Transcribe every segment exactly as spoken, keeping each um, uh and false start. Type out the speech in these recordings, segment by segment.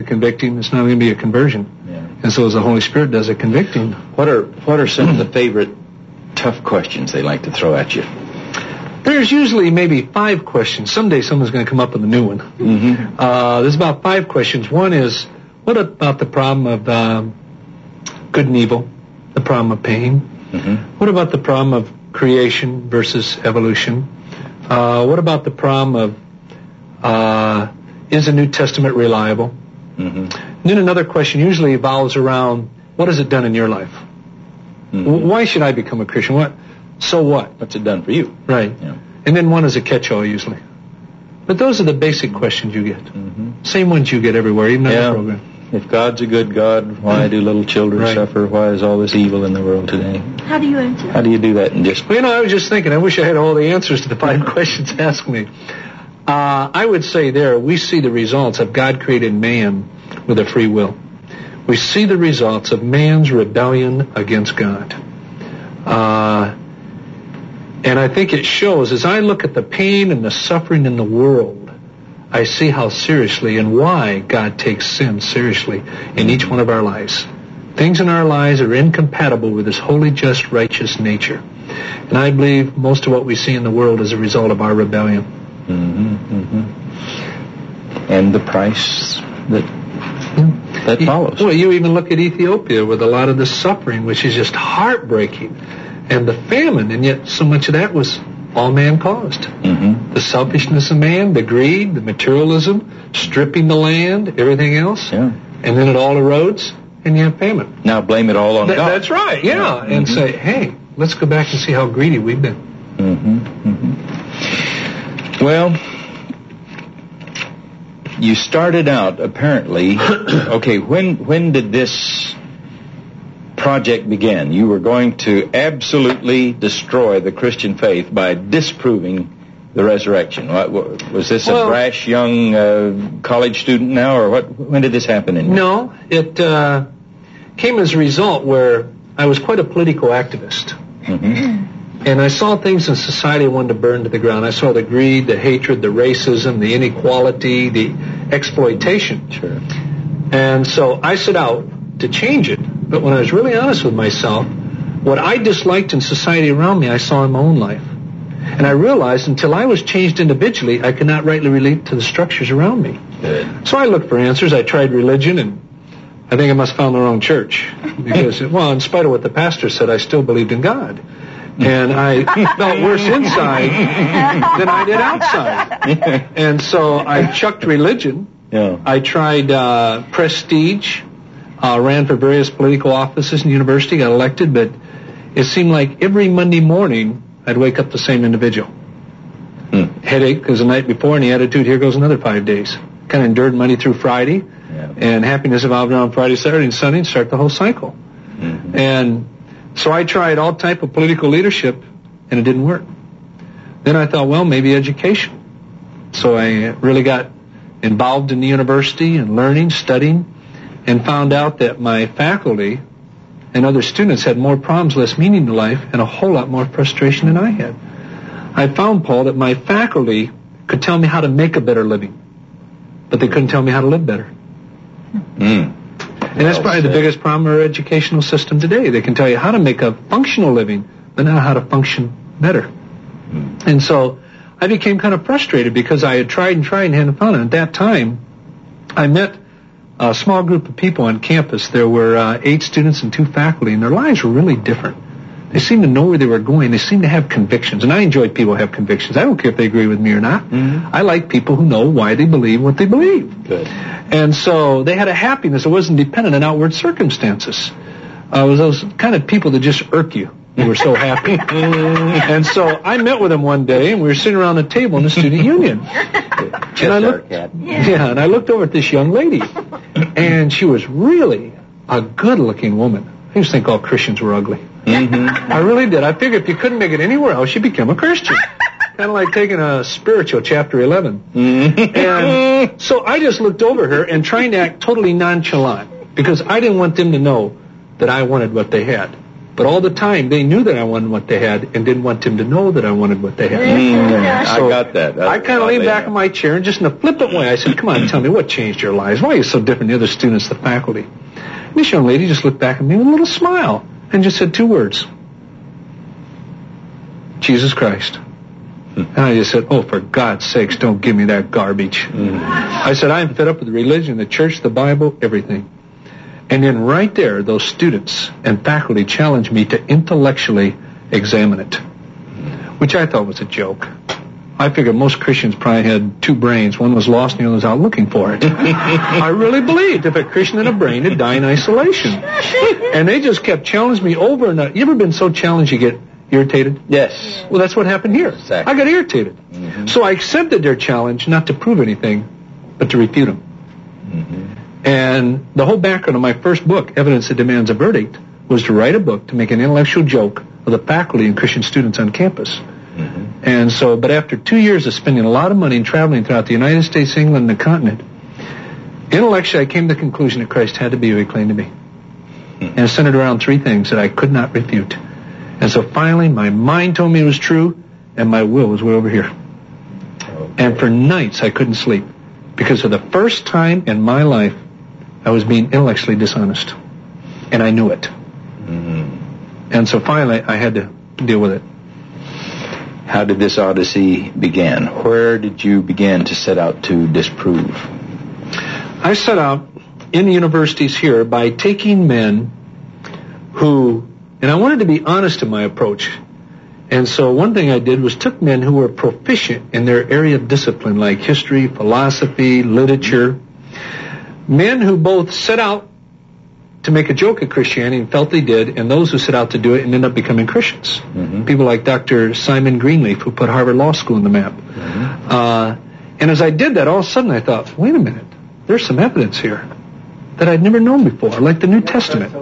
convicting, it's not going to be a conversion. Yeah. And so as the Holy Spirit does a convicting. What are what are some of the favorite tough questions they like to throw at you? There's usually maybe five questions. Someday someone's going to come up with a new one. Mm-hmm. Uh, there's about five questions. One is, what about the problem of um, good and evil, the problem of pain? Mm-hmm. What about the problem of creation versus evolution? Uh, what about the problem of uh, is the New Testament reliable? Mm-hmm. And then another question usually evolves around, what has it done in your life? Mm-hmm. W- Why should I become a Christian? What? So what? What's it done for you? Right. Yeah. And then one is a catch-all usually. But those are the basic questions you get. Mm-hmm. Same ones you get everywhere, even in Yeah. the program. If God's a good God, why do little children Right. suffer? Why is all this evil in the world today? How do you answer How do you do that in just... Well, you know, I was just thinking, I wish I had all the answers to the five questions asked me. Uh, I would say there, we see the results of God created man with a free will. We see the results of man's rebellion against God. Uh, and I think it shows, as I look at the pain and the suffering in the world, I see how seriously and why God takes sin seriously in each one of our lives. Things in our lives are incompatible with His holy, just, righteous nature. And I believe most of what we see in the world is a result of our rebellion. Mm-hmm, mm-hmm. And the price that that follows. Well, you even look at Ethiopia with a lot of the suffering, which is just heartbreaking, and the famine, and yet so much of that was all man caused. Mm-hmm. The selfishness of man, the greed, the materialism, stripping the land, everything else. Yeah. And then it all erodes, and you have famine. Now blame it all on Th- God. That's right, yeah. Yeah. And Mhm. say, hey, let's go back and see how greedy we've been. Mm-hmm. Mm-hmm. Well, you started out apparently. Okay, when when did this project begin? You were going to absolutely destroy the Christian faith by disproving the resurrection. What, what, was this Well, a brash young uh, college student now, or what? When did this happen? In No, it uh, came as a result where I was quite a political activist. Mm-hmm. And I saw things in society I wanted to burn to the ground. I saw the greed, the hatred, the racism, the inequality, the exploitation. Sure. And so I set out to change it. But when I was really honest with myself, what I disliked in society around me, I saw in my own life. And I realized until I was changed individually, I could not rightly relate to the structures around me. Good. So I looked for answers. I tried religion, and I think I must have found the wrong church. Because, well, in spite of what the pastor said, I still believed in God. And I felt worse inside than I did outside. And so I chucked religion. Yeah. I tried uh, prestige, uh, ran for various political offices in the university, got elected, but it seemed like every Monday morning I'd wake up the same individual. Hmm. Headache because the night before, and the attitude, here goes another five days. Kind of endured Monday through Friday, Yeah. and happiness evolved around Friday, Saturday, and Sunday, and start the whole cycle. Mm-hmm. And so I tried all type of political leadership, and it didn't work. Then I thought, well, maybe education. So I really got involved in the university and learning, studying, and found out that my faculty and other students had more problems, less meaning to life, and a whole lot more frustration than I had. I found, Paul, that my faculty could tell me how to make a better living, but they couldn't tell me how to live better. Mm. And that's probably the biggest problem in our educational system today. They can tell you how to make a functional living, but not how to function better. Mm. And so I became kind of frustrated because I had tried and tried and hadn't found it. At that time, I met a small group of people on campus. There were uh, eight students and two faculty, and their lives were really different. They seemed to know where they were going. They seemed to have convictions, and I enjoyed people who have convictions. I don't care if they agree with me or not. Mm-hmm. I like people who know why they believe what they believe. Good. And so they had a happiness that wasn't dependent on outward circumstances. Uh, it was those kind of people that just irk you. They were so happy. And so I met with them one day, and we were sitting around the table in the student union. And I looked, yeah, and I looked over at this young lady, and she was really a good-looking woman. I used to think all Christians were ugly. Mm-hmm. I really did. I figured if you couldn't make it anywhere else, you become a Christian. Kind of like taking a spiritual chapter eleven. Mm-hmm. And so I just looked over her and trying to act totally nonchalant because I didn't want them to know that I wanted what they had. But all the time, they knew that I wanted what they had and didn't want him to know that I wanted what they had. Mm, so I got that. That's I kind of leaned back in my chair and just in a flippant way, I said, come on, tell me, what changed your lives? Why are you so different than the other students, the faculty? And this young lady just looked back at me with a little smile and just said two words. Jesus Christ. And I just said, oh, for God's sakes, don't give me that garbage. Mm. I said, I'm fed up with the religion, the church, the Bible, everything. And then right there, those students and faculty challenged me to intellectually examine it, which I thought was a joke. I figured most Christians probably had two brains. One was lost and the other was out looking for it. I really believed if a Christian had a brain, it'd die in isolation. And they just kept challenging me over and over. You ever been so challenged you get irritated? Yes. Well, that's what happened here. Exactly. I got irritated. Mm-hmm. So I accepted their challenge, not to prove anything, but to refute them. Mm-hmm. And the whole background of my first book, Evidence That Demands a Verdict, was to write a book to make an intellectual joke of the faculty and Christian students on campus. Mm-hmm. And so, but after two years of spending a lot of money and traveling throughout the United States, England, and the continent, intellectually I came to the conclusion that Christ had to be who he claimed to be. Mm-hmm. And it centered around three things that I could not refute. And so finally, my mind told me it was true, and my will was way over here. Okay. And for nights, I couldn't sleep, because for the first time in my life, I was being intellectually dishonest. And I knew it. Mm-hmm. And so finally, I had to deal with it. How did this odyssey begin? Where did you begin to set out to disprove? I set out in the universities here by taking men who, and I wanted to be honest in my approach. And so one thing I did was took men who were proficient in their area of discipline, like history, philosophy, literature, men who both set out to make a joke at Christianity and felt they did, and those who set out to do it and ended up becoming Christians. Mm-hmm. People like Doctor Simon Greenleaf, who put Harvard Law School on the map. Mm-hmm. Uh, and as I did that, all of a sudden I thought, wait a minute, there's some evidence here that I'd never known before, like the New Testament.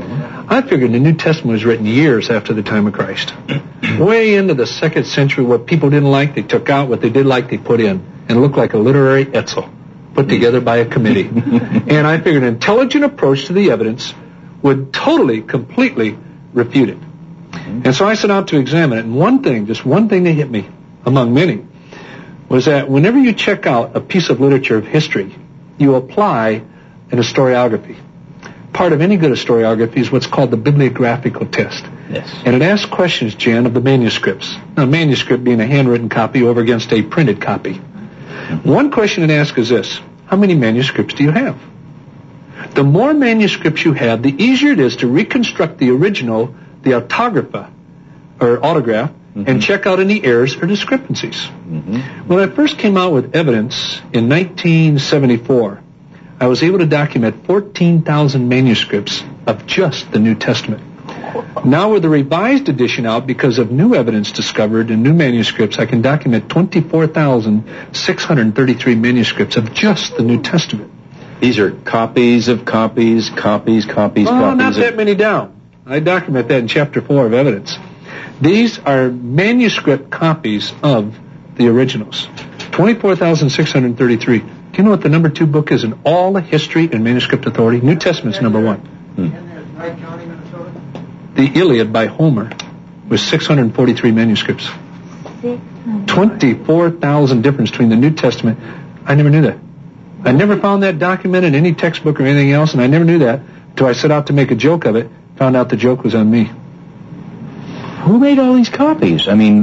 I figured the New Testament was written years after the time of Christ. Way into the second century, what people didn't like, they took out. What they did like, they put in. And it looked like a literary Etzel put together by a committee. And I figured an intelligent approach to the evidence would totally, completely refute it. And so I set out to examine it. And one thing, just one thing that hit me, among many, was that whenever you check out a piece of literature of history, you apply an historiography. Part of any good historiography is what's called the bibliographical test. Yes. And it asks questions, Jan, of the manuscripts. Now, a manuscript being a handwritten copy over against a printed copy. Mm-hmm. One question it asks is this: how many manuscripts do you have? The more manuscripts you have, the easier it is to reconstruct the original, the autographa, or autograph, mm-hmm. and check out any errors or discrepancies. Mm-hmm. When I first came out with evidence in nineteen seventy-four, I was able to document fourteen thousand manuscripts of just the New Testament. Now with the revised edition out, because of new evidence discovered and new manuscripts, I can document twenty-four thousand six hundred thirty-three manuscripts of just the New Testament. These are copies of copies, copies, copies, oh, copies. Oh, not of... that many down. I document that in chapter four of evidence. These are manuscript copies of the originals. twenty-four thousand six hundred thirty-three. Do you know what the number two book is in all the history and manuscript authority? New Testament's number one. Hmm. The Iliad by Homer was six hundred forty-three manuscripts. twenty-four thousand difference between the New Testament. I never knew that. I never found that documented in any textbook or anything else, and I never knew that until I set out to make a joke of it, found out the joke was on me. Who made all these copies? I mean...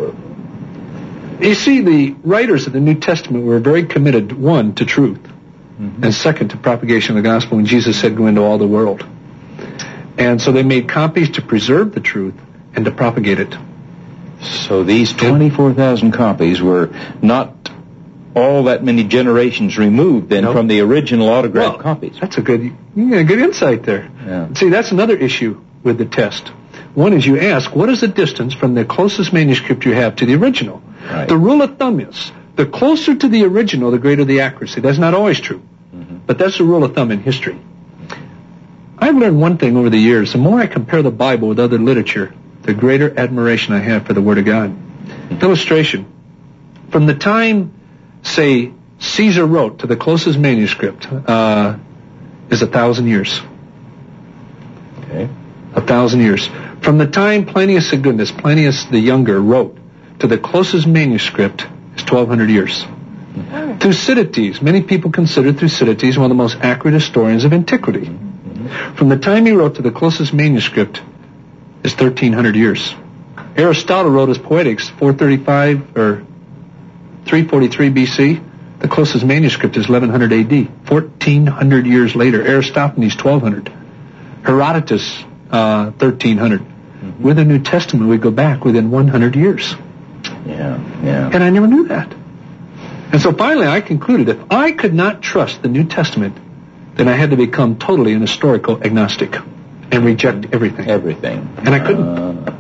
You see, the writers of the New Testament were very committed, one, to truth, mm-hmm. and second, to propagation of the gospel, when Jesus said, go into all the world. And so they made copies to preserve the truth and to propagate it. So these twenty-four thousand copies were not all that many generations removed then nope. from the original autographed well, copies. That's a good, you got a good insight there. Yeah. See, that's another issue with the test. One is you ask, what is the distance from the closest manuscript you have to the original? Right. The rule of thumb is, the closer to the original, the greater the accuracy. That's not always true, mm-hmm. but that's the rule of thumb in history. I've learned one thing over the years. The more I compare the Bible with other literature, the greater admiration I have for the Word of God. Mm-hmm. Illustration. From the time, say, Caesar wrote to the closest manuscript uh, is a thousand years. Okay. A thousand years. From the time Plinius Secundus, Plinius the Younger, wrote to the closest manuscript is twelve hundred years. Mm-hmm. Thucydides, many people consider Thucydides one of the most accurate historians of antiquity. Mm-hmm. From the time he wrote to the closest manuscript is thirteen hundred years. Aristotle wrote his Poetics four thirty-five or three forty-three B C. The closest manuscript is eleven hundred A D. fourteen hundred years later. Aristophanes, twelve hundred. Herodotus, uh, thirteen hundred. Mm-hmm. With the New Testament, we go back within one hundred years. Yeah, yeah. And I never knew that. And so finally I concluded if I could not trust the New Testament, then I had to become totally an historical agnostic and reject everything. Everything. And I couldn't. Uh,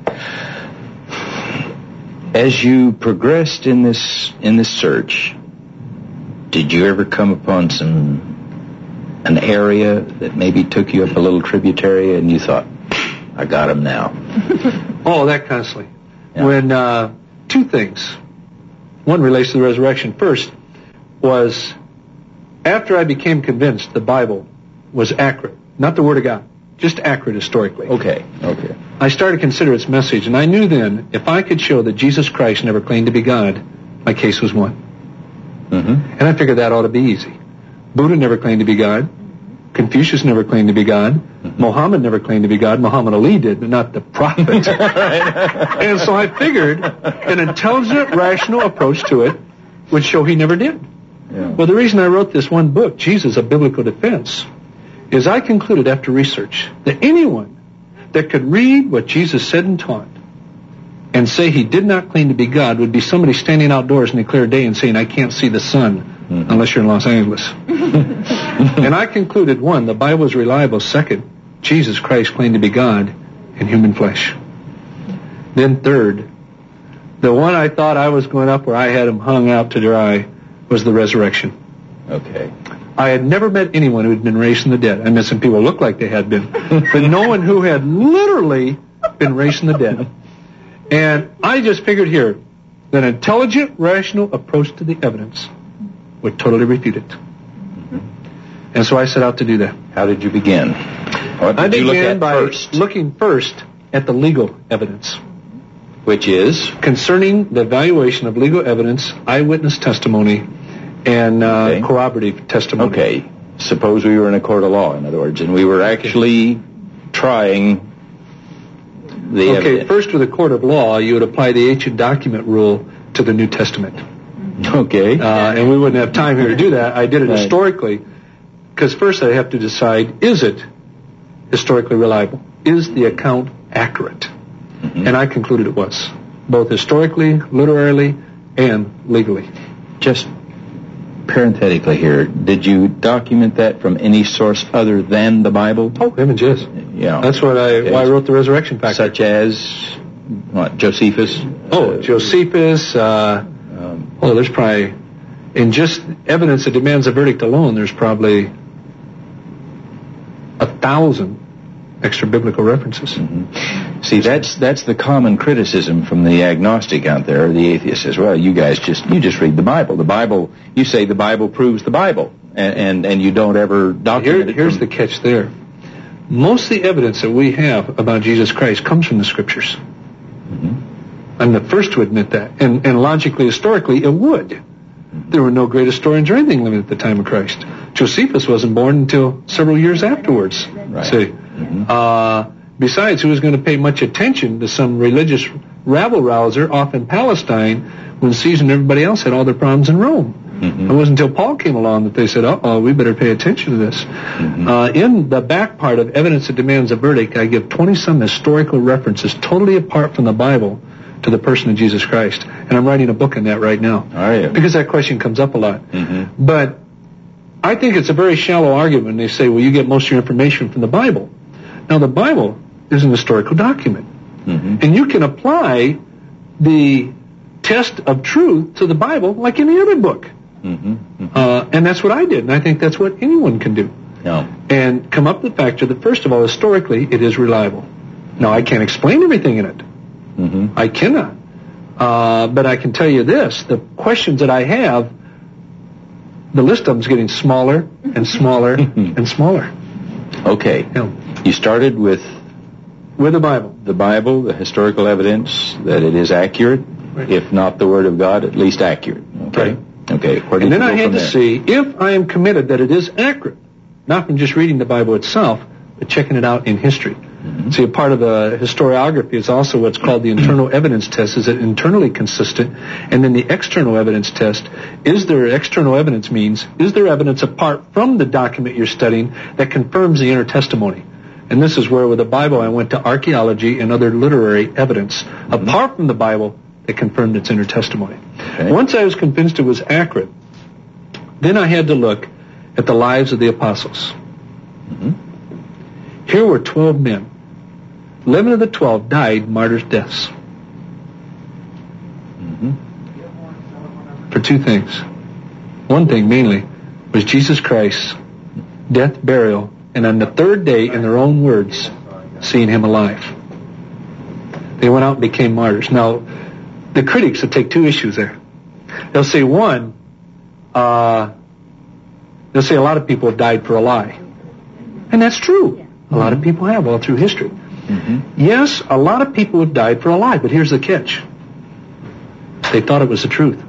as you progressed in this in this search, did you ever come upon some an area that maybe took you up a little tributary and you thought, I got him now? Oh, that constantly. Yeah. When uh, two things. One relates to the resurrection. First was after I became convinced the Bible was accurate, not the Word of God, just accurate historically. Okay, okay. I started to consider its message, and I knew then if I could show that Jesus Christ never claimed to be God, my case was won. Mm-hmm. And I figured that ought to be easy. Buddha never claimed to be God. Confucius never claimed to be God. Mm-hmm. Muhammad never claimed to be God. Muhammad Ali did, but not the prophet. And so I figured an intelligent, rational approach to it would show he never did. Yeah. Well, the reason I wrote this one book, Jesus, A Biblical Defense, is I concluded after research that anyone that could read what Jesus said and taught and say he did not claim to be God would be somebody standing outdoors in a clear day and saying, I can't see the sun mm-hmm. unless you're in Los Angeles. And I concluded, one, the Bible is reliable. Second, Jesus Christ claimed to be God in human flesh. Then third, the one I thought I was going up where I had him hung out to dry was the resurrection. Okay. I had never met anyone who had been raised from the dead. I met some people who looked like they had been, but no one who had literally been raised from the dead. And I just figured here that an intelligent, rational approach to the evidence would totally refute it. And so I set out to do that. How did you begin? What did I began you look at by first? looking first at the legal evidence. Which is? Concerning the evaluation of legal evidence, eyewitness testimony, and uh, okay. corroborative testimony. Okay. Suppose we were in a court of law, in other words, and we were actually trying the Okay, evidence. first with a court of law, you would apply the ancient document rule to the New Testament. Okay. Uh, and we wouldn't have time here to do that. I did it Right. historically, because first I have to decide, is it historically reliable? Is the account accurate? Mm-hmm. And I concluded it was, both historically, literarily, and legally. Just parenthetically here, did you document that from any source other than the Bible? Oh, images. Yeah. That's what I Okay. why I wrote the Resurrection Factor. Such as, what, Josephus? Oh, Uh, Josephus. Uh, Um, oh, there's probably, in just evidence that demands a verdict alone, there's probably a thousand extra biblical references. Mm-hmm. See, that's that's the common criticism from the agnostic out there, or the atheist as well. You guys just you just read the Bible. The Bible, you say the Bible proves the Bible, and and, and you don't ever document Here, it. here's from, the catch there. Most of the evidence that we have about Jesus Christ comes from the Scriptures. Mm-hmm. I'm the first to admit that. And, and logically, historically, it would. Mm-hmm. There were no great historians or anything living at the time of Christ. Josephus wasn't born until several years afterwards. Right. See? Mm-hmm. Uh, besides, who was going to pay much attention to some religious rabble-rouser off in Palestine when Caesar and everybody else had all their problems in Rome? Mm-hmm. It wasn't until Paul came along that they said, uh-oh, we better pay attention to this. Mm-hmm. Uh, in the back part of Evidence That Demands a Verdict, I give twenty-some historical references totally apart from the Bible to the person of Jesus Christ. And I'm writing a book on that right now. Are you? Because that question comes up a lot. Mm-hmm. But I think it's a very shallow argument when they say, well, you get most of your information from the Bible. Now, the Bible is an historical document. Mm-hmm. And you can apply the test of truth to the Bible like any other book. Mm-hmm. Mm-hmm. Uh, and that's what I did. And I think that's what anyone can do. No. And come up with the factor that, first of all, historically, it is reliable. Now, I can't explain everything in it. Mm-hmm. I cannot. Uh, but I can tell you this. The questions that I have, the list of them is getting smaller and smaller and smaller. Okay. Yeah. You started with With the Bible. The Bible, the historical evidence that it is accurate, right. If not the Word of God, at least accurate. Okay. Right. Okay. Where did and then you go I had from to there? see if I am committed that it is accurate, not from just reading the Bible itself, but checking it out in history. Mm-hmm. See, a part of the historiography is also what's called the internal evidence test. Is it internally consistent? And then the external evidence test, is there external evidence means, is there evidence apart from the document you're studying that confirms the inner testimony? And this is where with the Bible I went to archaeology and other literary evidence, mm-hmm. apart from the Bible, that confirmed its inner testimony. Okay. Once I was convinced it was accurate, then I had to look at the lives of the apostles. Mm-hmm. Here were twelve men. Eleven of the twelve died martyrs' deaths. Mm-hmm. For two things. One thing mainly was Jesus Christ's death, burial, and on the third day, in their own words, seeing him alive. They went out and became martyrs. Now, the critics will take two issues there. They'll say, one, uh, they'll say a lot of people have died for a lie. And that's true. A lot of people have all through history. Mm-hmm. Yes, a lot of people have died for a lie, but here's the catch. They thought it was the truth.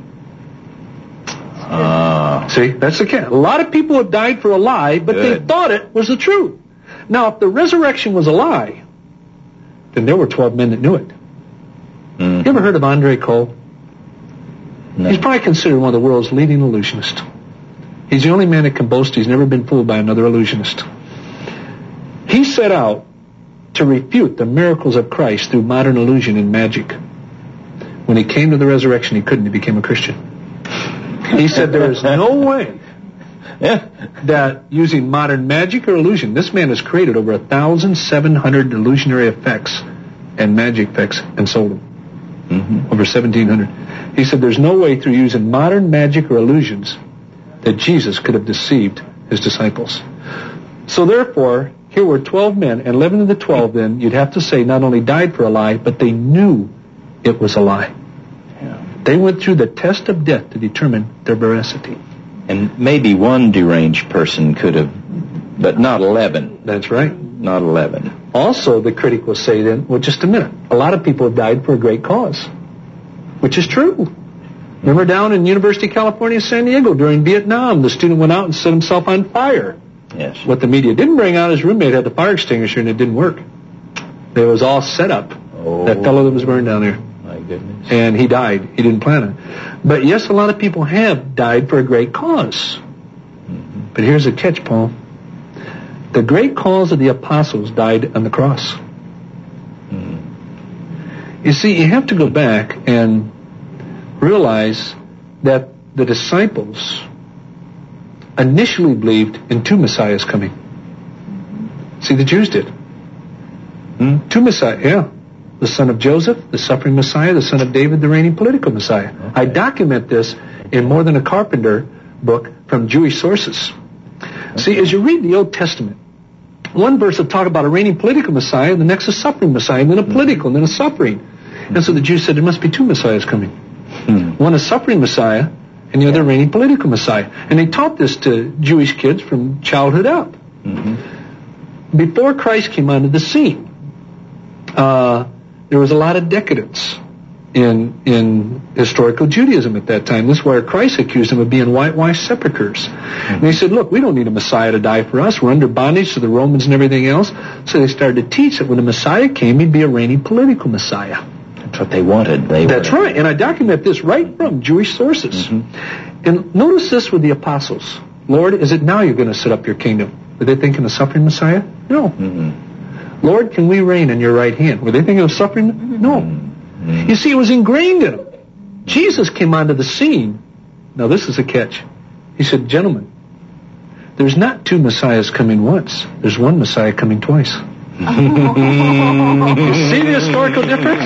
Uh, See, that's the catch. A lot of people have died for a lie, but good. They thought it was the truth. Now, if the resurrection was a lie, then there were twelve men that knew it. Mm-hmm. You ever heard of Andre Cole? No. He's probably considered one of the world's leading illusionists. He's the only man that can boast he's never been fooled by another illusionist. He set out to refute the miracles of Christ through modern illusion and magic. When he came to the resurrection, he couldn't. He became a Christian. He said there is no way that using modern magic or illusion, this man has created over one thousand seven hundred illusionary effects and magic effects and sold them. Mm-hmm. Over seventeen hundred. He said there's no way through using modern magic or illusions that Jesus could have deceived his disciples. So therefore, here were twelve men, and eleven of the twelve then, you'd have to say, not only died for a lie, but they knew it was a lie. Yeah. They went through the test of death to determine their veracity. And maybe one deranged person could have, but not eleven. That's right. Not eleven. Also, the critic will say then, well, just a minute. A lot of people have died for a great cause, which is true. Remember down in University of California, San Diego, during Vietnam, the student went out and set himself on fire. Yes. What the media didn't bring out, his roommate had the fire extinguisher and it didn't work. It was all set up. Oh. That fellow that was burned down there. My goodness. And he died. He didn't plan it. But yes, a lot of people have died for a great cause. Mm-hmm. But here's the catch, Paul. The great cause of the apostles died on the cross. Mm-hmm. You see, you have to go back and realize that the disciples initially believed in two messiahs coming. See, the Jews did. Hmm? Two messiahs, yeah. The son of Joseph, the suffering messiah, the son of David, the reigning political messiah. Okay. I document this in More Than a Carpenter book from Jewish sources. Okay. See, as you read the Old Testament, one verse will talk about a reigning political messiah, and the next a suffering messiah, and then a political, and then a suffering. Mm-hmm. And so the Jews said there must be two messiahs coming. Mm-hmm. One a suffering messiah, and the other reigning political messiah. And they taught this to Jewish kids from childhood up. Mm-hmm. Before Christ came onto the scene, uh, there was a lot of decadence in in historical Judaism at that time. This is where Christ accused them of being whitewashed sepulchres. Mm-hmm. And he said, look, we don't need a Messiah to die for us. We're under bondage to the Romans and everything else. So they started to teach that when the Messiah came, he'd be a reigning political Messiah. That's what they wanted. They That's wanted. right. And I document this right from Jewish sources. Mm-hmm. And notice this with the apostles. Lord, is it now you're going to set up your kingdom? Were they thinking of suffering Messiah? No. Mm-hmm. Lord, can we reign in your right hand? Were they thinking of suffering? No. Mm-hmm. You see, it was ingrained in them. Jesus came onto the scene. Now, this is a catch. He said, gentlemen, there's not two Messiahs coming once. There's one Messiah coming twice. You see the historical difference?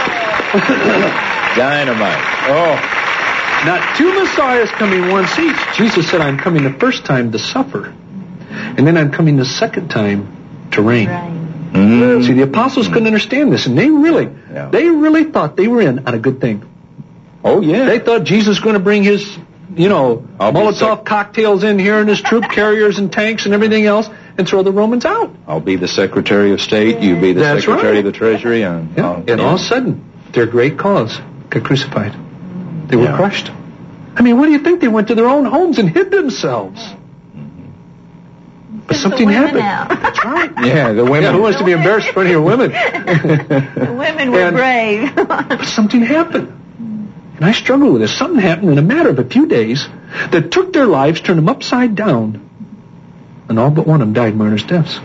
Dynamite. Oh. Not two Messiahs coming once each. Jesus said, I'm coming the first time to suffer. And then I'm coming the second time to reign. Right. Mm-hmm. See, the apostles couldn't understand this. And they really, yeah. they really thought they were in on a good thing. Oh, yeah. They thought Jesus was going to bring his, you know, I'll Molotov cocktails in here and his troop carriers and tanks and everything else. and throw the Romans out. I'll be the Secretary of State, you be the That's Secretary right. of the Treasury. And, Yeah. uh, and yeah. all of a sudden, their great cause got crucified. They were Yeah. crushed. I mean, what do you think? They went to their own homes and hid themselves. But It's something the women happened. now. That's right. Yeah, the women. Yeah, who wants to be embarrassed in front of your women? The women were And- brave. But something happened. And I struggle with this. Something happened in a matter of a few days that took their lives, turned them upside down, and all but one of them died martyrs' deaths.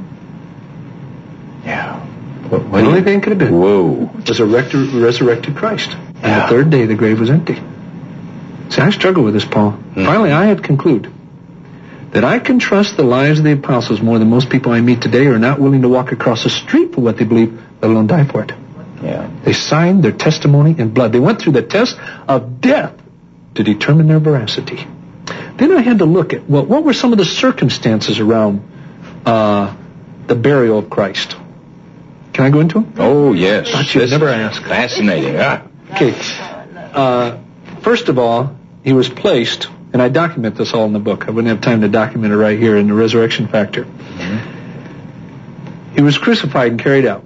Yeah. What, what The do only you- thing could have been Whoa. was a rect- resurrected Christ. And Yeah. the third day the grave was empty. See, I struggle with this, Paul. Hmm. Finally, I have concluded that I can trust the lives of the apostles more than most people I meet today who are not willing to walk across the street for what they believe, let alone die for it. Yeah. They signed their testimony in blood. They went through the test of death to determine their veracity. Then I had to look at, well, what were some of the circumstances around uh, the burial of Christ? Can I go into them? Oh, yes. Thought you'd This never is ask. Fascinating. Ah. Okay. Uh, first of all, he was placed, and I document this all in the book. I wouldn't have time to document it right here in the Resurrection Factor. Mm-hmm. He was crucified and carried out.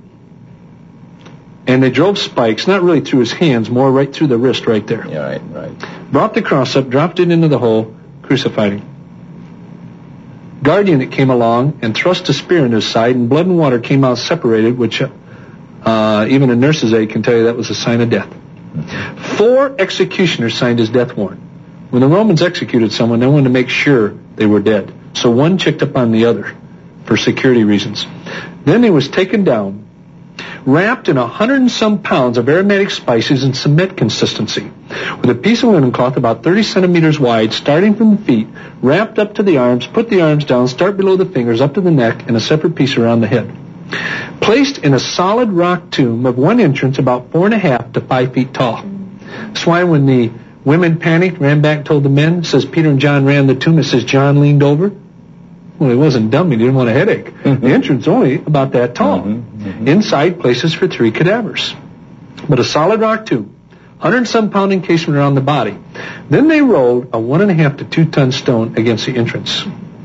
And they drove spikes, not really through his hands, more right through the wrist right there. Yeah, right, right. Brought the cross up, dropped it into the hole, crucified him. Guardian that came along and thrust a spear into his side, and blood and water came out separated, which uh, even a nurse's aide can tell you that was a sign of death. Four executioners signed his death warrant. When the Romans executed someone, they wanted to make sure they were dead. So one checked up on the other for security reasons. Then he was taken down, wrapped in a hundred and some pounds of aromatic spices in cement consistency, with a piece of linen cloth about thirty centimeters wide, starting from the feet, wrapped up to the arms, put the arms down, start below the fingers, up to the neck, and a separate piece around the head. Placed in a solid rock tomb of one entrance about four and a half to five feet tall. That's why when the women panicked, ran back, told the men, it says Peter and John ran the tomb, it says John leaned over. Well, he wasn't dumb, he didn't want a headache. Mm-hmm. The entrance only about that tall. Mm-hmm. Mm-hmm. Inside, places for three cadavers. But a solid rock tomb, hundred and some pound encasement around the body. Then they rolled a one and a half to two ton stone against the entrance.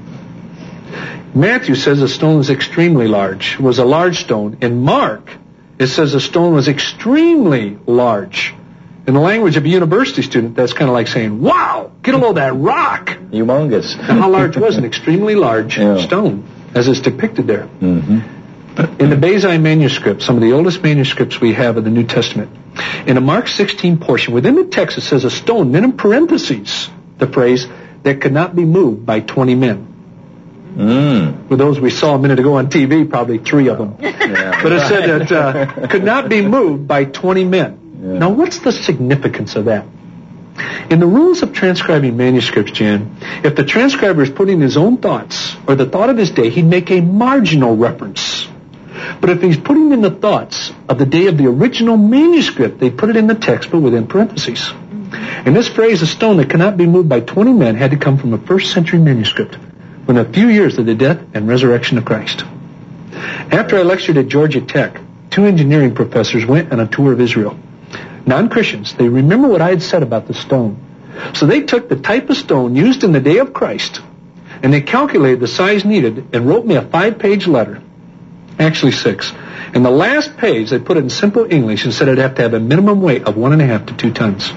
Matthew says the stone was extremely large. It was a large stone. In Mark, it says the stone was extremely large. In the language of a university student, that's kind of like saying, wow, get a load of that rock. Humongous. And how large was an extremely large Yeah. stone, as is depicted there. Mm-hmm. In the Bezae manuscript, some of the oldest manuscripts we have of the New Testament, in a Mark sixteen portion, within the text it says a stone, then in parentheses, the phrase, that could not be moved by twenty men. Mm. With those we saw a minute ago on T V, probably three of them. Yeah. But it said that uh, could not be moved by twenty men. Yeah. Now, what's the significance of that? In the rules of transcribing manuscripts, Jan, if the transcriber is putting his own thoughts or the thought of his day, he'd make a marginal reference. But if he's putting in the thoughts of the day of the original manuscript, they put it in the text, but within parentheses. And this phrase, a stone that cannot be moved by twenty men, had to come from a first century manuscript within a few years of the death and resurrection of Christ. After I lectured at Georgia Tech, two engineering professors went on a tour of Israel. Non-Christians, they remember what I had said about the stone. So they took the type of stone used in the day of Christ, and they calculated the size needed and wrote me a five-page letter. Actually six. And the last page, they put it in simple English and said it'd have to have a minimum weight of one and a half to two tons.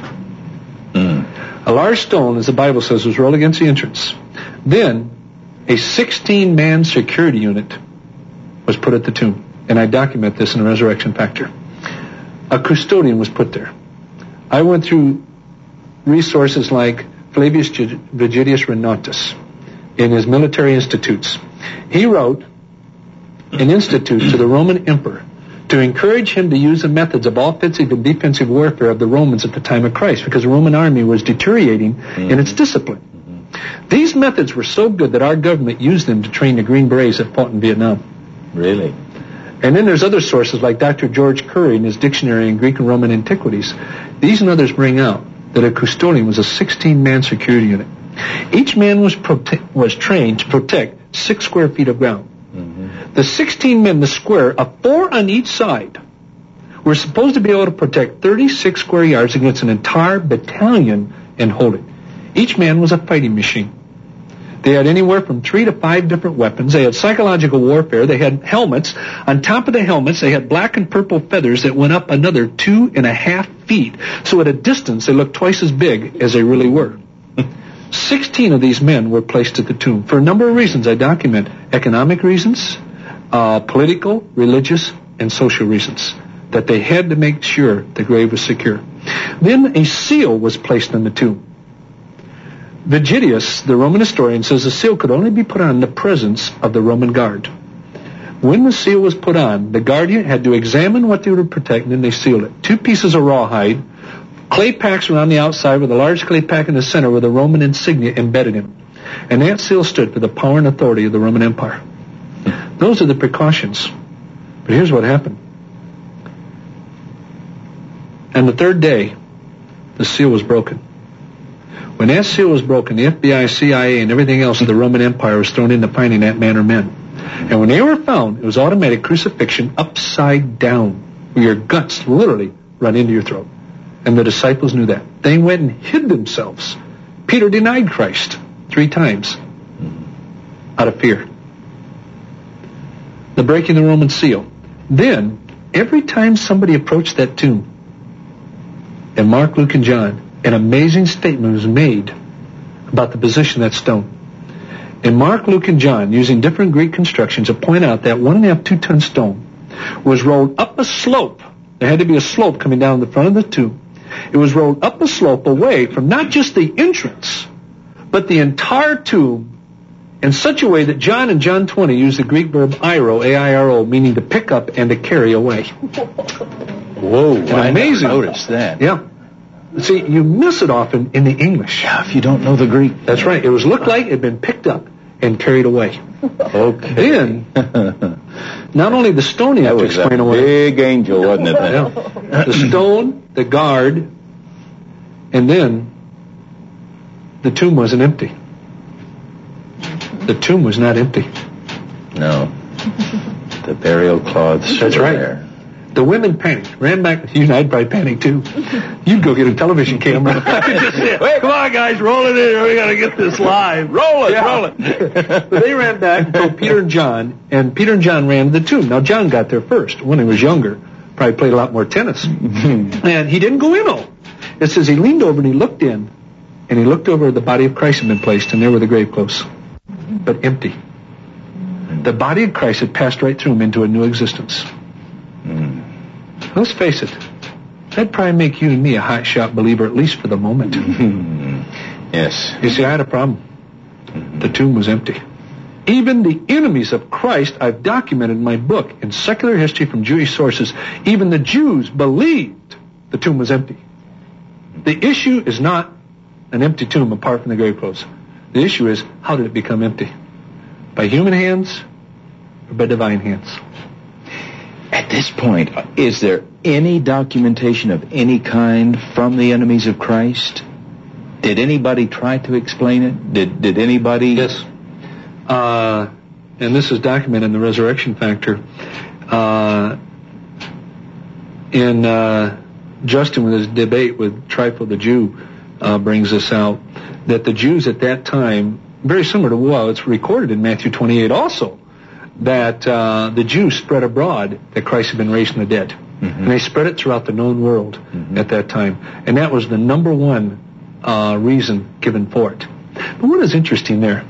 Mm. A large stone, as the Bible says, was rolled against the entrance. Then, a sixteen-man security unit was put at the tomb. And I document this in the Resurrection Factor. A custodian was put there. I went through resources like Flavius Vigilius Renatus in his military institutes. He wrote an institute to the Roman emperor to encourage him to use the methods of offensive and defensive warfare of the Romans at the time of Christ, because the Roman army was deteriorating mm-hmm. in its discipline. Mm-hmm. These methods were so good that our government used them to train the Green Berets that fought in Vietnam. Really? And then there's other sources like Doctor George Curry in his dictionary in Greek and Roman antiquities. These and others bring out that a custodian was a sixteen-man security unit. Each man was prote- was trained to protect six square feet of ground. Mm-hmm. The sixteen men, the square, of four on each side, were supposed to be able to protect thirty-six square yards against an entire battalion and hold it. Each man was a fighting machine. They had anywhere from three to five different weapons. They had psychological warfare. They had helmets. On top of the helmets, they had black and purple feathers that went up another two and a half feet. So at a distance, they looked twice as big as they really were. Sixteen of these men were placed at the tomb. For a number of reasons, I document economic reasons, uh, political, religious, and social reasons, that they had to make sure the grave was secure. Then a seal was placed on the tomb. Vigilius, the Roman historian, says the seal could only be put on in the presence of the Roman guard. When the seal was put on, the guardian had to examine what they were protecting, and they sealed it. Two pieces of rawhide, clay packs around the outside with a large clay pack in the center with a Roman insignia embedded in it. And that seal stood for the power and authority of the Roman Empire. Those are the precautions. But here's what happened. On the third day, the seal was broken. When that seal was broken, the F B I, C I A, and everything else of the Roman Empire was thrown into finding that man or men. And when they were found, it was automatic crucifixion upside down, where your guts literally run into your throat. And the disciples knew that. They went and hid themselves. Peter denied Christ three times out of fear. The breaking the Roman seal. Then, every time somebody approached that tomb, in Mark, Luke, and John, an amazing statement was made about the position of that stone. In Mark, Luke, and John, using different Greek constructions, to point out that one and a half, two ton stone was rolled up a slope. There had to be a slope coming down the front of the tomb. It was rolled up a slope away from not just the entrance, but the entire tomb, in such a way that John in John twenty used the Greek verb airo, A I R O, meaning to pick up and to carry away. Whoa, and I amazing. never noticed that. Yeah. See, you miss it often in the English. Yeah, if you don't know the Greek. That's right. It was looked like it had been picked up and carried away. Okay. Then, not only the stone you have to explain a away. big angel, wasn't it? Yeah. The stone, the guard, and then the tomb wasn't empty. The tomb was not empty. No. The burial cloths That's were right. there. The women panicked, ran back. You and I'd probably panic too. You'd go get a television camera. Just say, wait, come on, guys, roll it in. We got to get this live. Roll it, yeah. roll it. But they ran back and told Peter and John, and Peter and John ran to the tomb. Now, John got there first when he was younger. Probably played a lot more tennis. And he didn't go in, though. It says he leaned over and he looked in, and he looked over the body of Christ had been placed, and there were the grave clothes, but empty. The body of Christ had passed right through him into a new existence. Mm. Let's face it, that'd probably make you and me a hotshot believer, at least for the moment. Yes. You see, I had a problem. The tomb was empty. Even the enemies of Christ, I've documented in my book, in Secular History from Jewish Sources, even the Jews believed the tomb was empty. The issue is not an empty tomb apart from the grave clothes. The issue is, how did it become empty? By human hands or by divine hands? At this point, is there any documentation of any kind from the enemies of Christ? Did anybody try to explain it? Did did anybody? Yes. Uh, and this is documented in the Resurrection Factor. Uh, in uh, Justin, with his debate with Trypho the Jew, uh, brings this out, that the Jews at that time, very similar to, well, it's recorded in Matthew twenty-eight also, that uh, the Jews spread abroad that Christ had been raised from the dead. Mm-hmm. And they spread it throughout the known world mm-hmm. at that time. And that was the number one uh, reason given for it. But what is interesting there,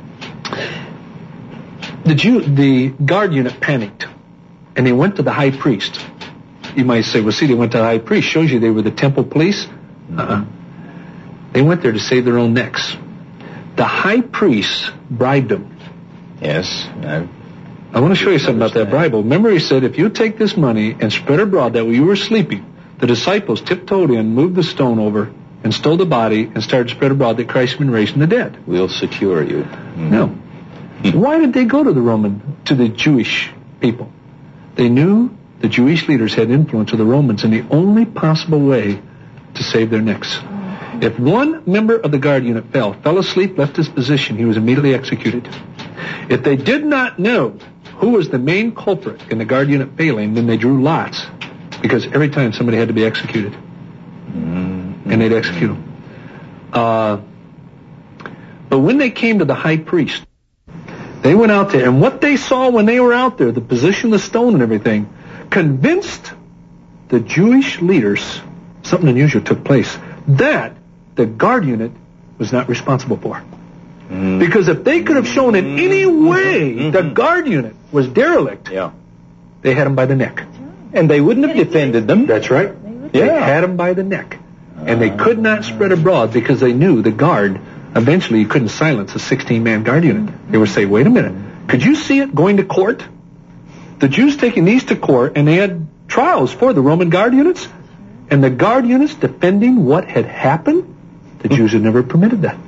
the Jew, the guard unit panicked, and they went to the high priest. You might say, well, see, they went to the high priest. Shows you they were the temple police. Uh-uh. They went there to save their own necks. The high priest bribed them. Yes, I've I want to show you something about that bribe. Remember, he said, if you take this money and spread abroad that while you were sleeping, the disciples tiptoed in, moved the stone over, and stole the body, and started to spread abroad that Christ had been raised from the dead. We'll secure you. Mm-hmm. No. Why did they go to the Roman, to the Jewish people? They knew the Jewish leaders had influence of the Romans in the only possible way to save their necks. If one member of the guard unit fell, fell asleep, left his position, he was immediately executed. If they did not know who was the main culprit in the guard unit failing, then they drew lots, because every time somebody had to be executed, mm-hmm. and they'd execute them. Uh, But when they came to the high priest, they went out there, and what they saw when they were out there, the position of the stone and everything, convinced the Jewish leaders something unusual took place that the guard unit was not responsible for. Mm. Because if they could have shown in any way mm-hmm. the guard unit was derelict, yeah. they had them by the neck. And they wouldn't have defended them. That's right. They yeah. had them by the neck. And they could not spread abroad because they knew the guard, eventually you couldn't silence a sixteen-man guard unit. They would say, wait a minute, could you see it going to court? The Jews taking these to court, and they had trials for the Roman guard units, and the guard units defending what had happened. The Jews had never permitted that.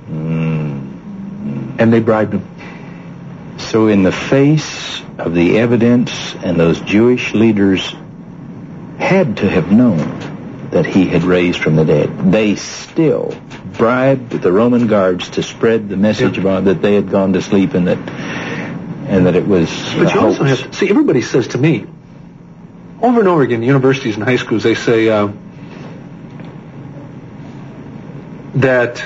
Mm. And they bribed them. So in the face of the evidence, and those Jewish leaders had to have known that he had raised from the dead, they still bribed the Roman guards to spread the message yeah. about that they had gone to sleep and that and that it was But a you hoax. also have to, see, everybody says to me, over and over again, universities and high schools, they say uh, that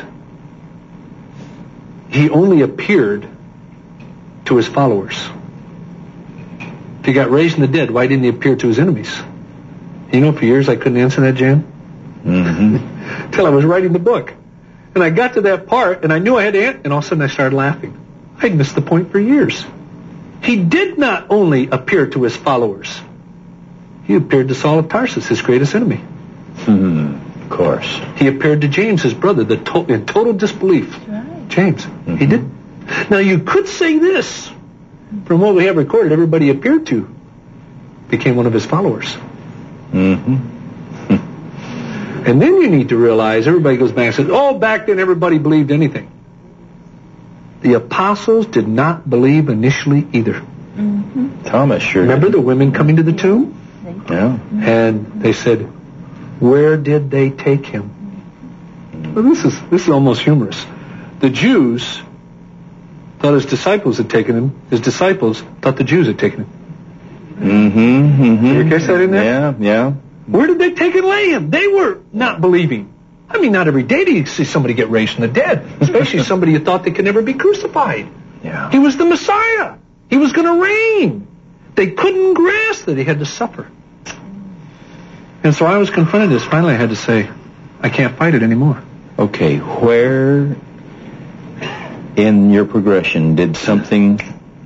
he only appeared to his followers. If he got raised from the dead, why didn't he appear to his enemies? You know, for years I couldn't answer that, Jan. Mm-hmm. Till I was writing the book. And I got to that part, and I knew I had to answer, and all of a sudden I started laughing. I'd missed the point for years. He did not only appear to his followers. He appeared to Saul of Tarsus, his greatest enemy. Mm-hmm. Of course. He appeared to James, his brother, the to- in total disbelief. Right. James, mm-hmm. he did. Now you could say this. From what we have recorded, everybody appeared to became one of his followers. Mm-hmm. And then you need to realize, everybody goes back and says, oh, back then everybody believed anything. The apostles did not believe initially either. Mm-hmm. Thomas sure Remember did. the women coming to the tomb? Yeah. And they said, where did they take him? Well, this is this is almost humorous. The Jews thought his disciples had taken him. His disciples thought the Jews had taken him. Mm-hmm. mm-hmm. You catch that in there? Yeah, yeah. Where did they take and lay him? They were not believing. I mean, not every day do you see somebody get raised from the dead, especially somebody who thought they could never be crucified. Yeah. He was the Messiah. He was going to reign. They couldn't grasp that he had to suffer. And so I was confronted with this. Finally, I had to say, I can't fight it anymore. Okay, where in your progression did something...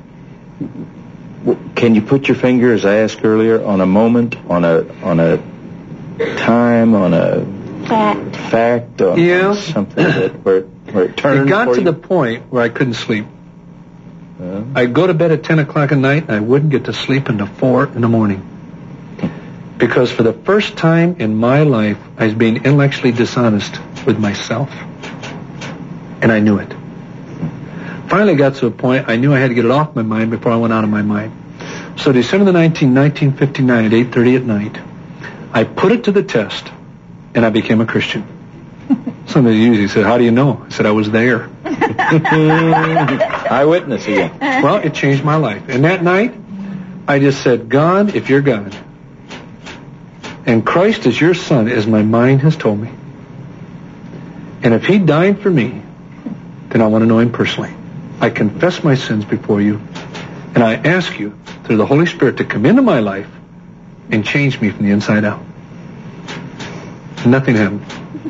Can you put your finger, as I asked earlier, on a moment, on a on a time, on a fact, fact on yeah. something that where, where it turned? It got for to you? the point where I couldn't sleep. Uh, I'd go to bed at ten o'clock at night, and I wouldn't get to sleep until four in the morning. Because for the first time in my life, I was being intellectually dishonest with myself. And I knew it. Finally got to a point I knew I had to get it off my mind before I went out of my mind. So December the nineteenth, nineteen fifty-nine at eight thirty at night, I put it to the test, and I became a Christian. Somebody usually said, how do you know? I said, I was there. Eyewitness again. Well, it changed my life. And that night, I just said, God, if you're God, and Christ is your son, as my mind has told me, and if he died for me, then I want to know him personally. I confess my sins before you, and I ask you, through the Holy Spirit, to come into my life and change me from the inside out. Nothing happened.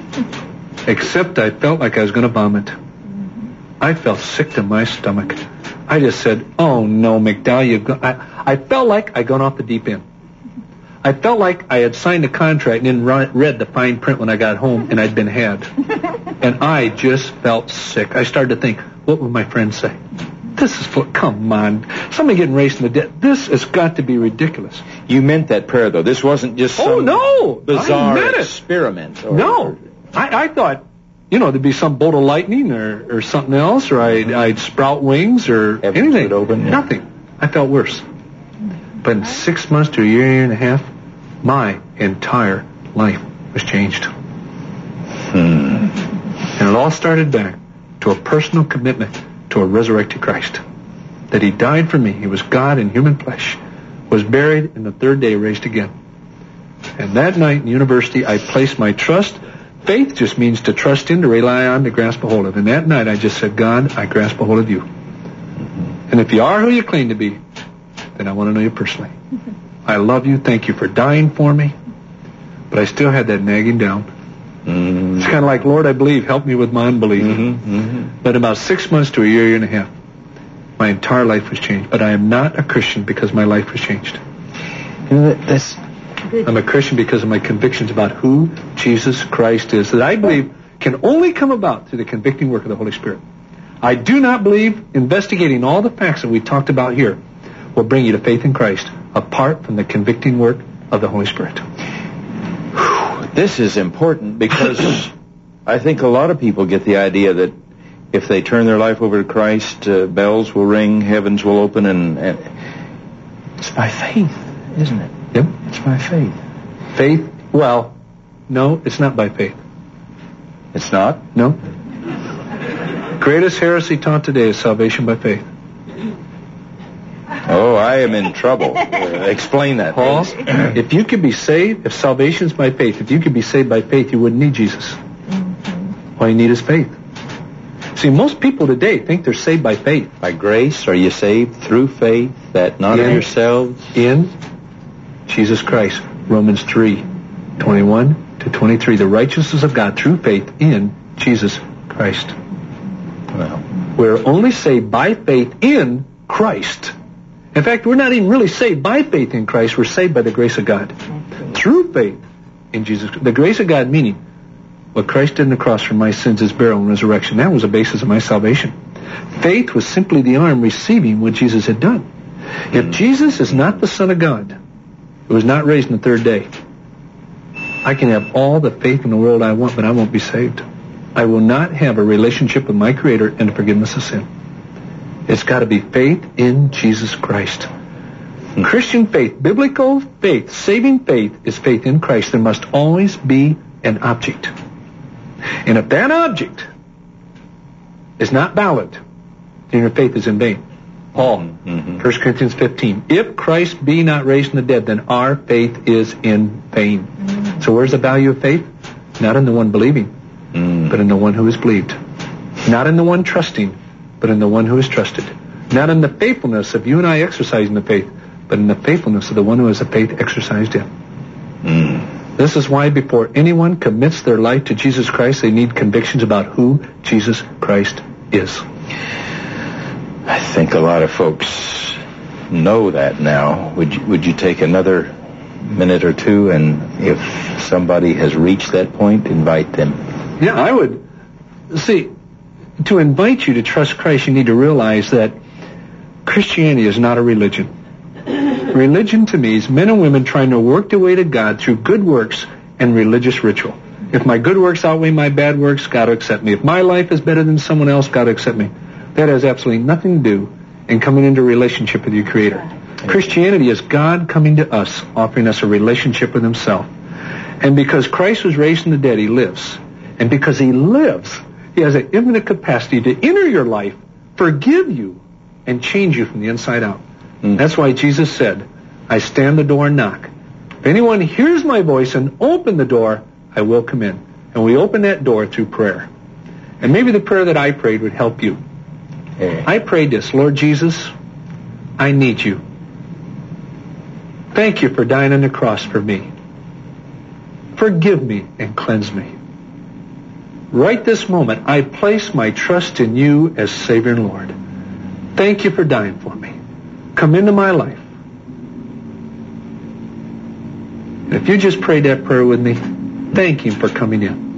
Except I felt like I was going to vomit. I felt sick to my stomach. I just said, oh no, McDowell, you've gone. I, I felt like I'd gone off the deep end. I felt like I had signed a contract and then read the fine print when I got home, and I'd been had. And I just felt sick. I started to think, what would my friends say? This is for, come on. Somebody getting raised from the dead. This has got to be ridiculous. You meant that prayer, though. This wasn't just some oh, no. bizarre I meant it. experiment. Or, no. I, I thought, you know, there'd be some bolt of lightning or, or something else, or I'd, I'd sprout wings or Heavens anything. would open, yeah. Nothing. I felt worse. But in six months to a year, year and a half, my entire life was changed. Hmm. And it all started back to a personal commitment to a resurrected Christ. That he died for me. He was God in human flesh. Was buried, and the third day raised again. And that night in university, I placed my trust Faith just means to trust in, to rely on, to grasp a hold of. And that night I just said, God, I grasp a hold of you. And if you are who you claim to be, then I want to know you personally. I love you. Thank you for dying for me. But I still had that nagging down. Mm-hmm. It's kind of like, Lord, I believe. Help me with my unbelief. Mm-hmm. Mm-hmm. But about six months to a year, year and a half, my entire life was changed. But I am not a Christian because my life was changed. You know, that, that's... I'm a Christian because of my convictions about who Jesus Christ is, that I believe can only come about through the convicting work of the Holy Spirit. I do not believe investigating all the facts that we talked about here will bring you to faith in Christ apart from the convicting work of the Holy Spirit. This is important because I think a lot of people get the idea that if they turn their life over to Christ, uh, bells will ring, heavens will open, and, and it's by faith, isn't it? Yep. It's by faith. Faith? Well, no, it's not by faith. It's not? No. Greatest heresy taught today is salvation by faith. Oh, I am in trouble. Uh, explain that, Paul, please. if you could be saved, if salvation is by faith, if you could be saved by faith, you wouldn't need Jesus. All you need is faith. See, most people today think they're saved by faith. By grace are you saved through faith, that not In- of yourselves? In Jesus Christ. Romans three, twenty-one to twenty-three. The righteousness of God through faith in Jesus Christ. Well, We're only saved by faith in Christ. In fact, we're not even really saved by faith in Christ. We're saved by the grace of God. Through faith in Jesus. The grace of God meaning what Christ did on the cross for my sins, his burial and resurrection. That was the basis of my salvation. Faith was simply the arm receiving what Jesus had done. If Jesus is not the Son of God, who was not raised on the third day, I can have all the faith in the world I want, but I won't be saved. I will not have a relationship with my Creator and the forgiveness of sin. It's got to be faith in Jesus Christ. Christian faith, biblical faith, saving faith is faith in Christ. There must always be an object. And if that object is not valid, then your faith is in vain. Paul, mm-hmm. First Corinthians fifteen. If Christ be not raised from the dead, then our faith is in vain. Mm-hmm. So where's the value of faith? Not in the one believing, mm. but in the one who is believed. Not in the one trusting, but in the one who is trusted. Not in the faithfulness of you and I exercising the faith, but in the faithfulness of the one who has the faith exercised in. Mm. This is why before anyone commits their life to Jesus Christ, they need convictions about who Jesus Christ is. I think a lot of folks know that now. Would you, would you take another minute or two, and if somebody has reached that point, invite them? Yeah, I would. See, to invite you to trust Christ, you need to realize that Christianity is not a religion. Religion to me is men and women trying to work their way to God through good works and religious ritual. If my good works outweigh my bad works, God will accept me. If my life is better than someone else, God will accept me. That has absolutely nothing to do in coming into a relationship with your Creator. Christianity is God coming to us, offering us a relationship with himself. And because Christ was raised from the dead, he lives. And because he lives, he has an infinite capacity to enter your life, forgive you, and change you from the inside out. Mm. That's why Jesus said, I stand at the door and knock. If anyone hears my voice and open the door, I will come in. And we open that door through prayer. And maybe the prayer that I prayed would help you. Hey. I prayed this, Lord Jesus, I need you. Thank you for dying on the cross for me. Forgive me and cleanse me. Right this moment, I place my trust in you as Savior and Lord. Thank you for dying for me. Come into my life. And if you just prayed that prayer with me, thank him for coming in.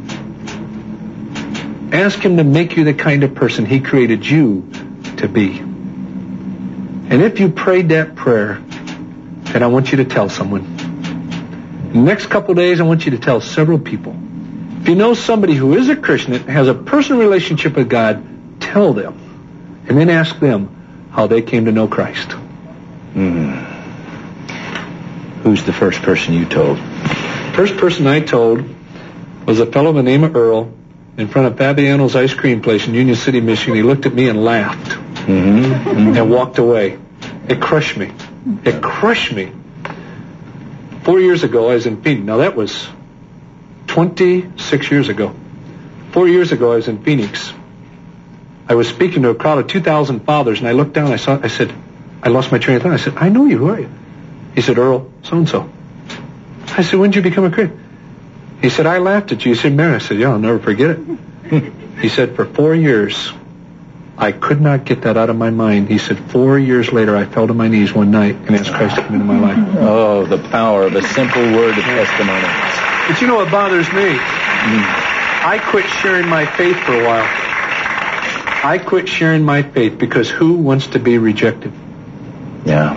Ask him to make you the kind of person he created you to be. And if you prayed that prayer, then I want you to tell someone. In the next couple of days, I want you to tell several people. If you know somebody who is a Christian and has a personal relationship with God, tell them. And then ask them how they came to know Christ. Mm. Who's the first person you told? First person I told was a fellow by the name of Earl in front of Fabiano's ice cream place in Union City, Michigan. He looked at me and laughed mm-hmm. Mm-hmm. and walked away. It crushed me. It crushed me. Four years ago, I was in Phoenix. Now, that was twenty-six years ago. Four years ago, I was in Phoenix. I was speaking to a crowd of two thousand fathers, and I looked down, I saw, I said, I lost my train of thought. I said, I know you, who are you? He said, Earl, so-and-so. I said, when did you become a Christian? He said, I laughed at you. He said, Mary. I said, yeah, I'll never forget it. He said, for four years, I could not get that out of my mind. He said, four years later, I fell to my knees one night and asked Christ to come into my life. Oh, the power of a simple word of testimony. But you know what bothers me? Mm. I quit sharing my faith for a while. I quit sharing my faith because who wants to be rejected? Yeah.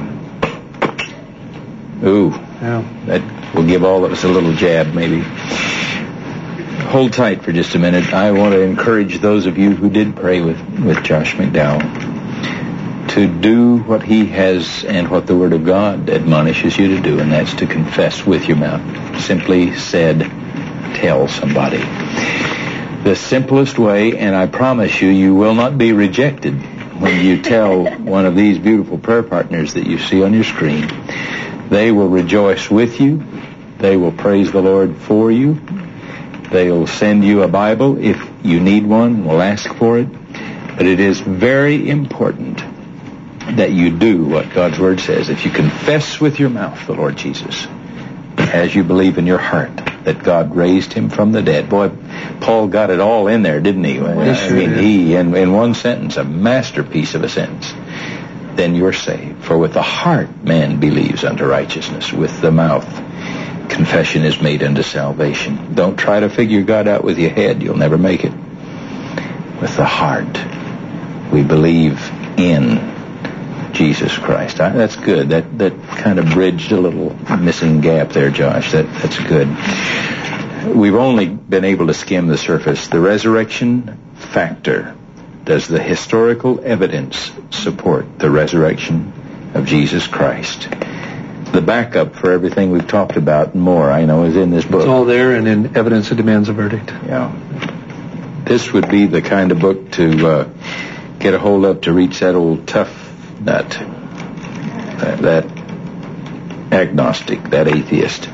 Ooh. Yeah. That will give all of us a little jab, maybe. Hold tight for just a minute. I want to encourage those of you who did pray with, with Josh McDowell to do what he has and what the Word of God admonishes you to do, and that's to confess with your mouth. Simply said, tell somebody. The simplest way, and I promise you, you will not be rejected when you tell one of these beautiful prayer partners that you see on your screen. They will rejoice with you. They will praise the Lord for you. They'll send you a Bible if you need one. We'll ask for it. But it is very important that you do what God's Word says. If you confess with your mouth the Lord Jesus, as you believe in your heart that God raised him from the dead. Boy, Paul got it all in there, didn't he? I mean, he, in, in one sentence, a masterpiece of a sentence. Then you're saved. For with the heart man believes unto righteousness. With the mouth confession is made unto salvation. Don't try to figure God out with your head. You'll never make it. With the heart, we believe in Jesus Christ. I, that's good. That that kind of bridged a little missing gap there, Josh. That that's good. We've only been able to skim the surface. The resurrection factor. Does the historical evidence support the resurrection of Jesus Christ? The backup for everything we've talked about and more, I know, is in this book. It's all there and in evidence that demands a verdict. Yeah. This would be the kind of book to uh, get a hold of to reach that old tough nut, that, that agnostic, that atheist.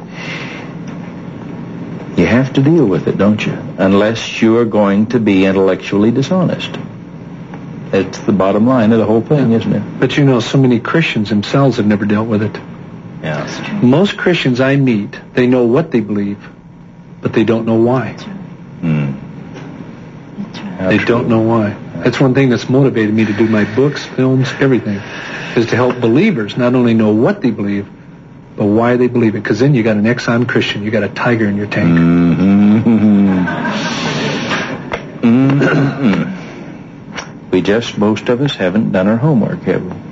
You have to deal with it, don't you? Unless you are going to be intellectually dishonest. That's the bottom line of the whole thing, isn't it? But you know, so many Christians themselves have never dealt with it. Yeah, that's true. Most Christians I meet, they know what they believe, but they don't know why. Mm. They true. don't know why. That's one thing that's motivated me to do my books, films, everything, is to help believers not only know what they believe, but why they believe it. Because then you got an Exxon Christian, you got a tiger in your tank. Mm-hmm. Mm-hmm. We just, most of us, haven't done our homework, have we?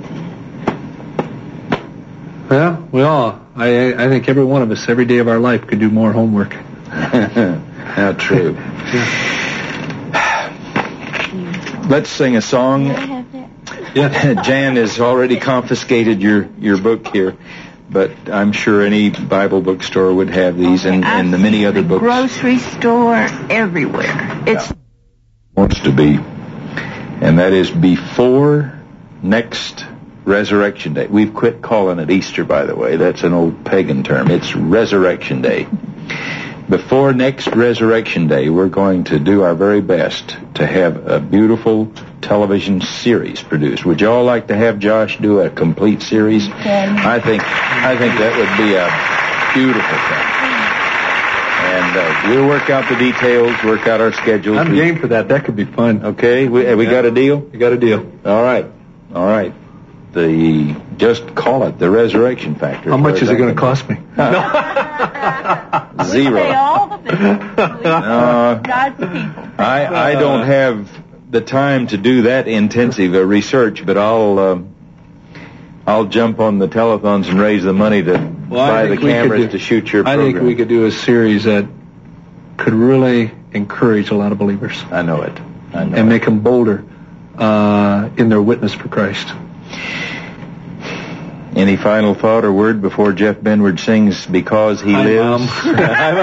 Well, we all. I I think every one of us, every day of our life, could do more homework. How true. Yeah. Let's sing a song. Yeah. Jan has already confiscated your, your book here, but I'm sure any Bible bookstore would have these, and, and the many other books. Grocery store, everywhere. It's wants to be, and that is before next Resurrection Day. We've quit calling it Easter, by the way. That's an old pagan term. It's Resurrection Day. Before next Resurrection Day, we're going to do our very best to have a beautiful television series produced. Would you all like to have Josh do a complete series? I think I think that would be a beautiful thing. And uh, we'll work out the details, work out our schedules. I'm game for that. That could be fun. Okay, we, have we yeah. got a deal? We got a deal. All right, all right. The just call it the Resurrection Factor. How much is it going to cost me? Zero. Say all the things. Uh, God's people. I I don't have the time to do that intensive a research, but I'll uh, I'll jump on the telethons and raise the money to well, buy the cameras do, to shoot your I program. I think we could do a series that could really encourage a lot of believers. I know it. I know and it. make them bolder uh, in their witness for Christ. Any final thought or word before Jeff Benward sings "Because He Hi, Lives"? Mom.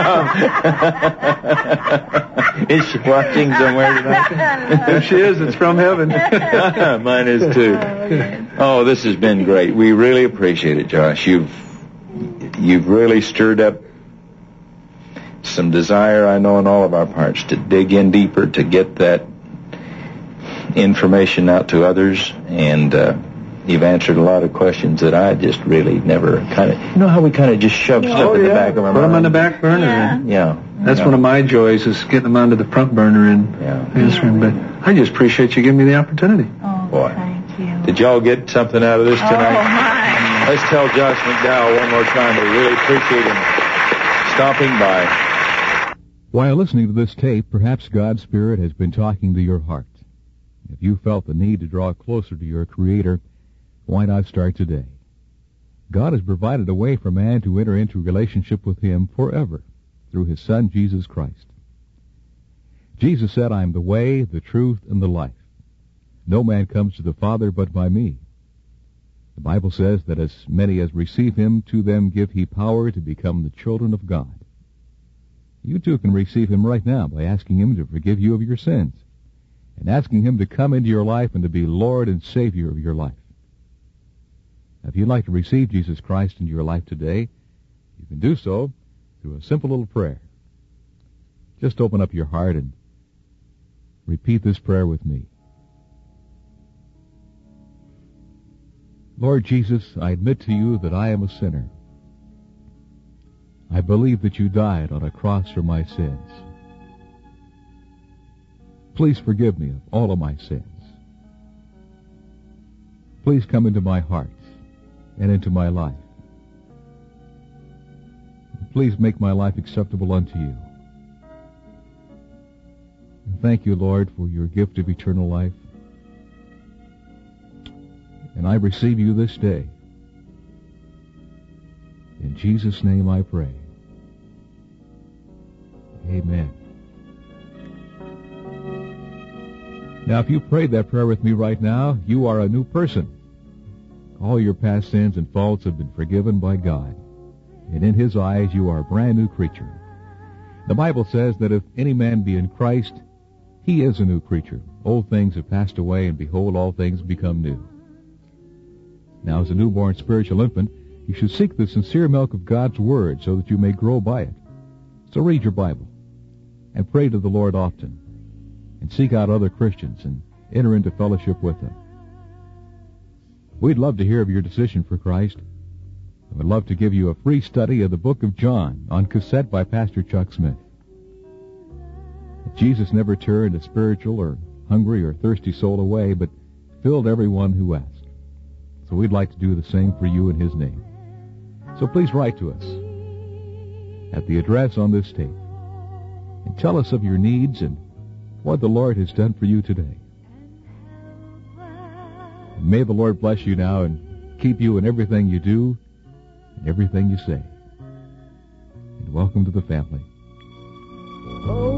Is she watching somewhere tonight? If she is, it's from heaven. Mine is too. Oh, this has been great. We really appreciate it, Josh. You've you've really stirred up some desire, I know, in all of our parts to dig in deeper, to get that information out to others, and uh, you've answered a lot of questions that I just really never kind of, you know how we kind of just shove Yeah. stuff Oh, in the yeah. back of our Put them on mind? the back burner. Yeah. And Yeah. that's yeah. one of my joys, is getting them onto the front burner and Yeah. answering. But I just appreciate you giving me the opportunity. Oh, Boy. thank you. Did y'all get something out of this Oh, tonight? my. Let's tell Josh McDowell one more time we really appreciate him stopping by. While listening to this tape, perhaps God's Spirit has been talking to your heart. If you felt the need to draw closer to your Creator, why not start today? God has provided a way for man to enter into a relationship with Him forever through His Son, Jesus Christ. Jesus said, I am the way, the truth, and the life. No man comes to the Father but by me. The Bible says that as many as receive Him, to them give He power to become the children of God. You too can receive Him right now by asking Him to forgive you of your sins and asking Him to come into your life and to be Lord and Savior of your life. Now, if you'd like to receive Jesus Christ into your life today, you can do so through a simple little prayer. Just open up your heart and repeat this prayer with me. Lord Jesus, I admit to you that I am a sinner. I believe that you died on a cross for my sins. Please forgive me of all of my sins. Please come into my heart and into my life. Please make my life acceptable unto you. And thank you, Lord, for your gift of eternal life. And I receive you this day. In Jesus' name I pray. Amen. Now, if you prayed that prayer with me right now, you are a new person. All your past sins and faults have been forgiven by God. And in His eyes, you are a brand new creature. The Bible says that if any man be in Christ, he is a new creature. Old things have passed away, and behold, all things become new. Now, as a newborn spiritual infant, you should seek the sincere milk of God's Word so that you may grow by it. So read your Bible and pray to the Lord often, and seek out other Christians and enter into fellowship with them. We'd love to hear of your decision for Christ. I would love to give you a free study of the book of John on cassette by Pastor Chuck Smith. Jesus never turned a spiritual or hungry or thirsty soul away, but filled everyone who asked. So we'd like to do the same for you in His name. So please write to us at the address on this tape and tell us of your needs and what the Lord has done for you today. And may the Lord bless you now and keep you in everything you do and everything you say. And welcome to the family. Oh,